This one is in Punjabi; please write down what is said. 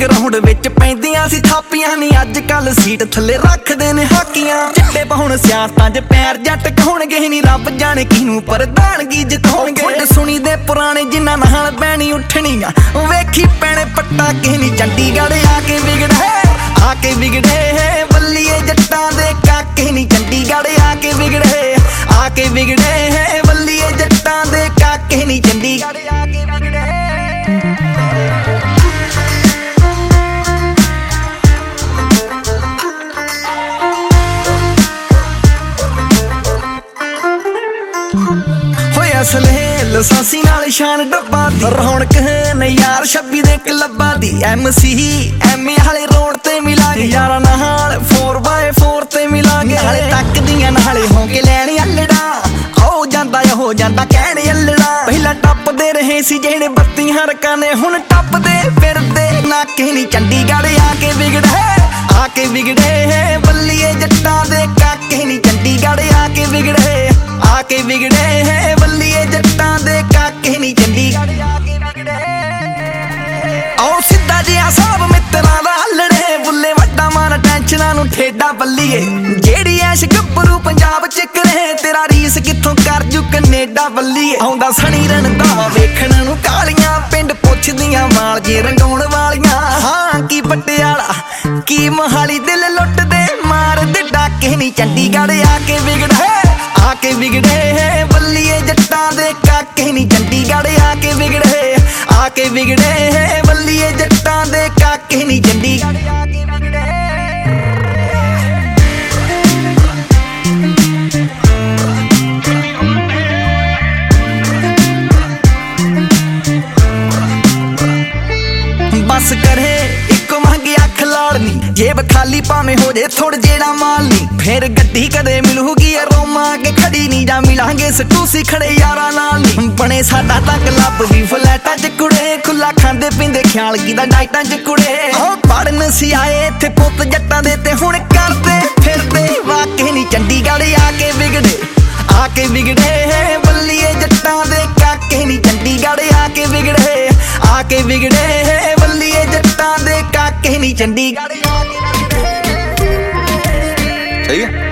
ਗਰਾਊਂਡ ਵਿੱਚ ਪੈਂਦੀਆਂ ਸੀ ਥਾਪੀਆਂ ਨੀ ਅੱਜ ਕੱਲ ਸੀਟ ਥੱਲੇ ਰੱਖਦੇ ਨੇ ਹਾਕੀਆਂ ਚਿੱਟੇ ਪਾਉਣ ਸਿਆਸਤਾਂ 'ਚ ਪੈਰ ਜੱਟ ਕਹਾਉਣਗੇ ਨੀ ਰੱਬ ਜਾਣੇ ਕਿਹਨੂੰ ਪ੍ਰਧਾਨਗੀ ਜਿਤਾਉਣਗੇ ਸੁਣੀ ਦੇ ਪੁਰਾਣੇ ਜਿਨ੍ਹਾਂ ਨਾਲ ਬਹਿਣੀ ਉੱਠਣੀਆਂ ਵੇਖੀ ਪੈਣੇ ਪੱਟਾ ਕਿਸੇ ਨੀ ਚੰਡੀਗੜ੍ਹ ਆ ਕੇ ਵਿਗੜੇ ਬੱਲੀਏ ਜੱਟਾਂ ਦੇ ਕਾਕੇ ਨੀ ਚੰਡੀਗੜ੍ਹ ਆ ਕੇ ਵਿਗੜੇ ਬੱਲੀਏ ਜੱਟਾਂ ਦੇ ਕਾਕੇ ਨੀ ਚੰਡੀਗੜ੍ਹ ਆ ਕੇ ਵਿਗੜੇ ਅਸਲੇ ਲਸਾਂਸੀ ਨਾਲ ਸ਼ਾਨ ਡੱਬਾ ਦੀ ਰੌਣਕ ਨੇ ਯਾਰ 26 ਦੇ ਕਲੱਬਾਂ ਦੀ MC ਐਮਏ ਵਾਲੇ ਰੋਡ ਤੇ ਮਿਲਾਂਗੇ ਯਾਰਾਂ ਨਾਲ 4x4 ਤੇ ਮਿਲਾਂਗੇ ਨਾਲੇ ਤੱਕਦੀਆਂ ਨਾਲੇ ਹੋ ਕੇ ਲੈਣ ਅੱਲੜਾ ਹੋ ਜਾਂਦਾ ਕਹਿਣ ਅੱਲੜਾ ਪਹਿਲਾਂ ਟੱਪਦੇ ਰਹੇ ਸੀ ਜਿਹੜੇ ਬੱਤੀਆਂ ਰਕਾਨੇ ਹੁਣ ਟੱਪਦੇ ਫਿਰਦੇ ਨਾਕੇ ਨੀ ਚੰਡੀਗੜ੍ਹ ਆ ਕੇ ਵਿਗੜੇ ਬੱਲੀਏ ਜੱਟਾਂ ਦੇ ਕਾਕੇ ਨੀ ਚੰਡੀਗੜ੍ਹ ਆ ਕੇ ਵਿਗੜੇ ਬੱਲੀਏ ਜੱਟਾਂ ਦੇ ਕਾਕੇ ਨੀ ਚੰਡੀਗੜ੍ਹ ਆ ਕੇ ਵਿਗੜੇ ਆਓ ਸਿੱਧਾ ਜਿਹਾ ਸਾਬ ਮਿੱਤਰਾਂ ਦਾ ਹੱਲੜੇ ਬੁੱਲੇ ਵੱਡਾ ਮਾਰ ਟੈਨਸ਼ਨਾਂ ਨੂੰ ਠੇਡਾ ਬੱਲੀਏ ਜਿਹੜੀ ਐਸ਼ ਗੱਭਰੂ ਪੰਜਾਬ ਚ ਕਰੇ ਤੇਰਾ ਰੀਸ ਕਿੱਥੋਂ ਕਰ ਜੂ ਕਨੇਡਾ ਬੱਲੀਏ ਆਉਂਦਾ ਸਣੀ ਰਣਦਾਵਾ ਵੇਖਣ ਨੂੰ ਕਾਲੀਆਂ ਪਿੰਡ ਪੁੱਛਦੀਆਂ ਮਾਲ ਜੇ ਰੰਗਾਉਣ ਵਾਲੀਆਂ ਹਾਂ ਕੀ ਪਟਿਆਲਾ ਕੀ ਮੋਹਾਲੀ ਦਿਲ ਲੁੱਟਦੇ ਮਾਰਦੇ ਡਾਕੇ ਨੀ ਚੰਡੀਗੜ੍ਹ ਆ ਕੇ ਵਿਗੜੇ ਬੱਲੀਏ ਜੱਟਾਂ ਦੇ ਕਾਕੇ ਨੀ ਚੰਡੀਗੜ੍ਹ ਆ ਕੇ ਵਿਗੜੇ ਬੱਲੀਏ ਜੱਟਾਂ ਦੇ ਕਾਕੇ ਨੀ ਚੰਡੀਗੜ੍ਹ ਆ ਕੇ ਵਿਗੜੇ ਬਸ ਕਰੇ ਇੱਕੋ ਮੰਗੀ ਅੱਖ ਲਾੜਨੀ ਜੇਬ ਖਾਲੀ ਭਾਵੇਂ ਹੋ ਜੇ ਥੋੜ ਜਿਹੜਾ ਮਾਲ ਨੀ ਫੇਰ ਗੱਡੀ ਕਦੇ ਮਿਲੂਗੀ ਰੋਮਾ ਕੇ ਖੜੀ ਨੀ ਜਾਂ ਮਿਲਾਂਗੇ ਸਟੂਸੀ ਖੜੇ ਯਾਰਾਂ ਨਾਲ ਨੀ ਬਣੇ ਸਾਡਾ ਤਾਂ ਕਲੱਬ ਵੀ ਫਲੈਟਾਂ 'ਚ ਕੁੜੇ ਖੁੱਲਾ ਖਾਂਦੇ ਪੀਂਦੇ ਖਿਆਲ ਕੀਦਾ ਡਾਈਟਾਂ 'ਚ ਕੁੜੇ ਪੜਨ ਸੀ ਆਏ ਇੱਥੇ ਪੁੱਤ ਜੱਟਾਂ ਦੇ ਤੇ ਹੁਣ ਕਰਦੇ ਫਿਰਦੇ ਵਾਕੇ ਨੀ ਚੰਡੀਗੜ੍ਹ ਆ ਕੇ ਵਿਗੜੇ ਬੱਲੀਏ ਜੱਟਾਂ ਦੇ ਕਾਕੇ ਨੀ ਚੰਡੀਗੜ੍ਹ ਆ ਕੇ ਵਿਗੜੇ ਬੱਲੀਏ ਜੱਟਾਂ ਦੇ ਕਾਕੇ ਨੀ ਚੰਡੀਗੜ੍ਹ ਆ ਕੇ ਵਿਗੜੇ ਸਹੀ ਹੈ।